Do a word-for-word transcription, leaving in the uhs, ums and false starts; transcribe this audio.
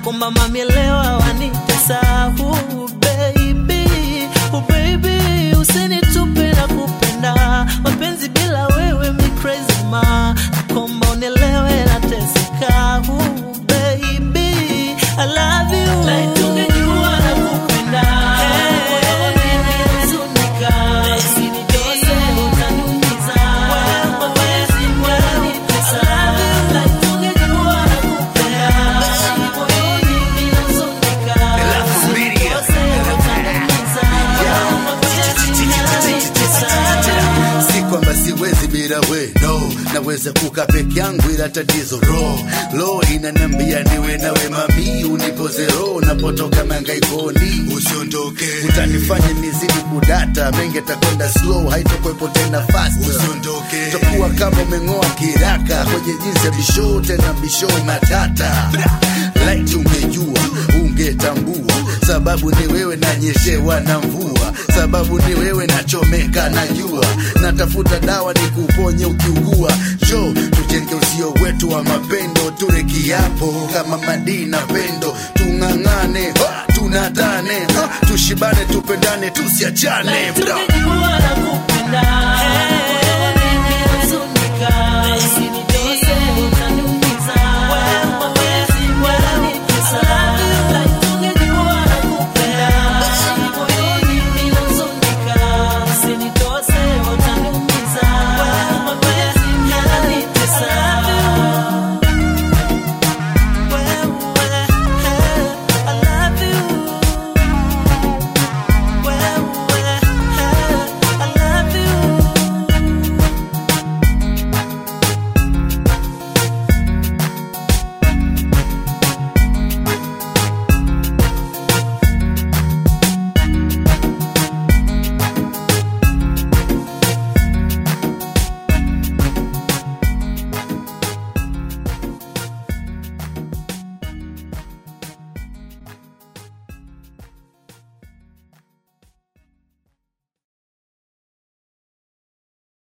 nakomba mami elewa wanitesa. Ooh baby, oh baby, usinitupe na kupenda. Mapenzi bila wewe mi crazy ma. Nakomba unielewe nateseka. Ooh baby, I love you. Like tungejua na kupenda. Moyo unanihuzunika. Usinitose utaniumiza. Mapenzi wanitesa. Like tungejua na kupenda. Moyo unanihuzunika. Usinitose utaniumiza. Mapenzi wanitesa. Si kwamba siwezi bila we, no. Naweza kuka peke yangu ila tatizo ro lo inaniambia niwe nawe mami, unipoze ro napotoka mangaikoni. Usiondoke, utanifanya nizidi kudata, mengi takwenda slow, haitokwepo tena fast. Usiondoke, takuwa kama umengoa kiraka kwenye jinsi ya bisho, tena bisho matata. Like ungejua, ungetambua, sababu ni wewe nanyeshewa na mvua, sababu ni wewe nachomeka na jua, natafuta dawa nikuponye ukiugua. Jo, tujenge usio wetu wa mapendo, ture kiapo kama Madina pendo, tungangane, ha, tunatane, ha, tushibane, tupendane, tusiachane. Like tungejua na kupenda.